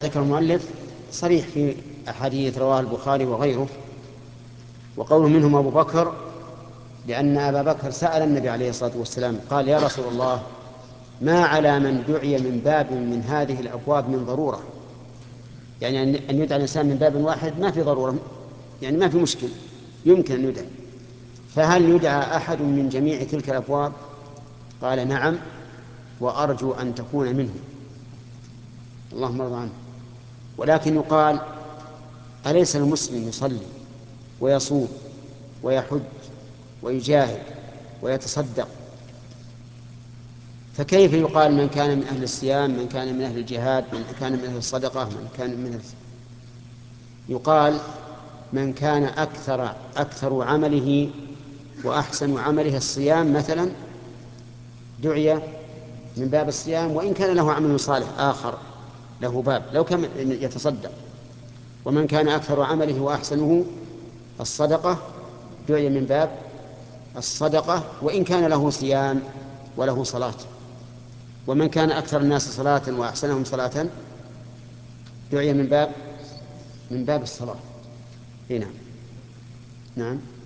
ذكر المؤلف صريح في أحاديث رواه البخاري وغيره. وقوله منهم أبو بكر لأن أبا بكر سأل النبي عليه الصلاة والسلام قال يا رسول الله ما على من دعي من باب من هذه الأبواب من ضرورة، يعني أن يدعى الإنسان من باب واحد ما في ضرورة، يعني ما في مشكل، يمكن أن يدعى، فهل يدعى أحد من جميع تلك الأبواب؟ قال نعم، وأرجو أن تكون منه، اللهم ارض عنه. ولكن يقال أليس المسلم يصلي ويصوم ويحج ويجاهد ويتصدق، فكيف يقال من كان من أهل الصيام، من كان من أهل الجهاد، من كان من أهل الصدقة، من كان من أهل... يقال من كان أكثر عمله وأحسن عمله الصيام مثلا دعي من باب الصيام، وإن كان له عمل صالح آخر له باب لو كان يتصدق. ومن كان أكثر عمله وأحسنه الصدقة دعي من باب الصدقة وإن كان له صيام وله صلاة. ومن كان أكثر الناس صلاة وأحسنهم صلاة دعي من باب الصلاة. هنا نعم.